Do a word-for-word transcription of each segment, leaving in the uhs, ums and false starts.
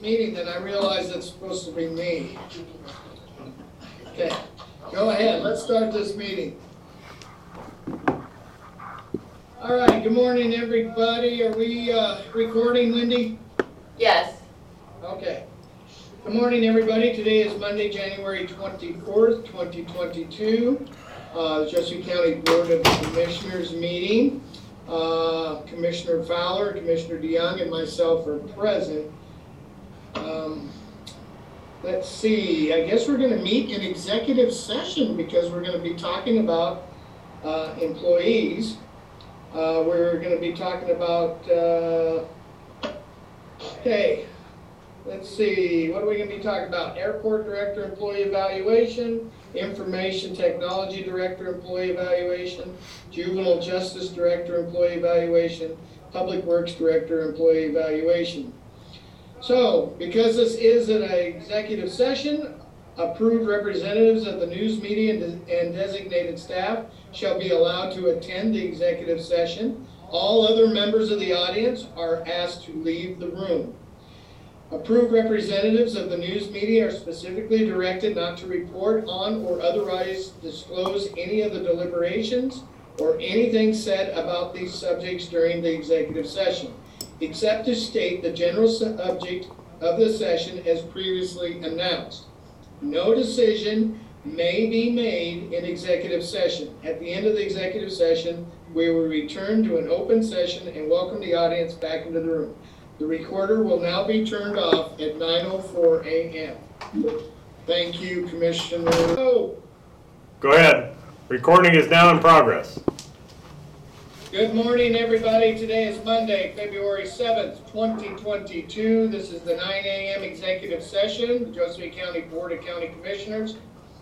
meeting, then I realize it's supposed to be me. Okay, go ahead, let's start this meeting. All right, good morning, everybody. Are we uh, recording, Wendy? Yes. Okay. Good morning, everybody. Today is Monday, January twenty-fourth, twenty twenty-two. Uh, the Jesuit County Board of Commissioners meeting. Uh, Commissioner Fowler, Commissioner DeYoung, and myself are present. Um, let's see. I guess we're going to meet in executive session because we're going to be talking about uh, employees. Uh, we're going to be talking about. Uh, okay. Let's see, what are we going to be talking about? Airport Director Employee Evaluation, Information Technology Director Employee Evaluation, Juvenile Justice Director Employee Evaluation, Public Works Director Employee Evaluation. So, because this is an executive session, approved representatives of the news media and, and designated staff shall be allowed to attend the executive session. All other members of the audience are asked to leave the room. Approved representatives of the news media are specifically directed not to report on or otherwise disclose any of the deliberations or anything said about these subjects during the executive session, except to state the general subject of the session as previously announced. No decision may be made in executive session. At the end of the executive session, we will return to an open session and welcome the audience back into the room. The recorder will now be turned off at nine oh four a m Thank you, Commissioner. Oh. Go ahead. Recording is now in progress. Good morning, everybody. Today is Monday, February seventh, twenty twenty-two. This is the nine a m executive session, the Josephine County Board of County Commissioners.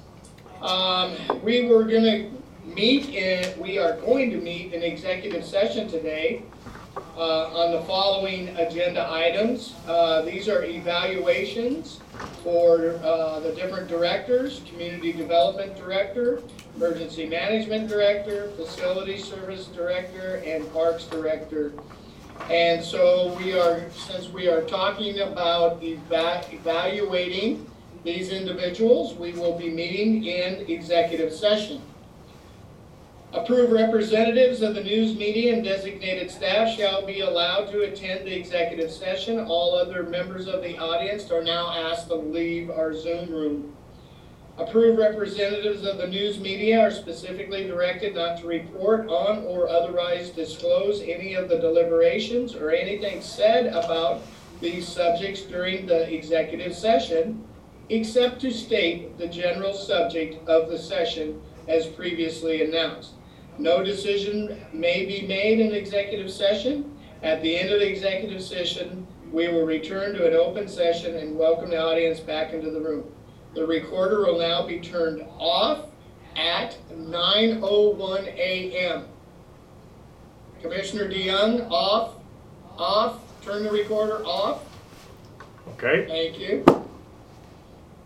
Um, we were going to meet, in, we are going to meet in executive session today. Uh, on the following agenda items. Uh, these are evaluations for uh, the different directors: Community Development Director, Emergency Management Director, Facility Service Director, and Parks Director. And so we are, since we are talking about eva evaluating these individuals, we will be meeting in executive session. Approved representatives of the news media and designated staff shall be allowed to attend the executive session. All other members of the audience are now asked to leave our Zoom room. Approved representatives of the news media are specifically directed not to report on or otherwise disclose any of the deliberations or anything said about these subjects during the executive session, except to state the general subject of the session as previously announced. No decision may be made in executive session. At the end of the executive session, we will return to an open session and welcome the audience back into the room. The recorder will now be turned off at nine oh one a m Commissioner DeYoung, off, off, turn the recorder off. Okay. Thank you.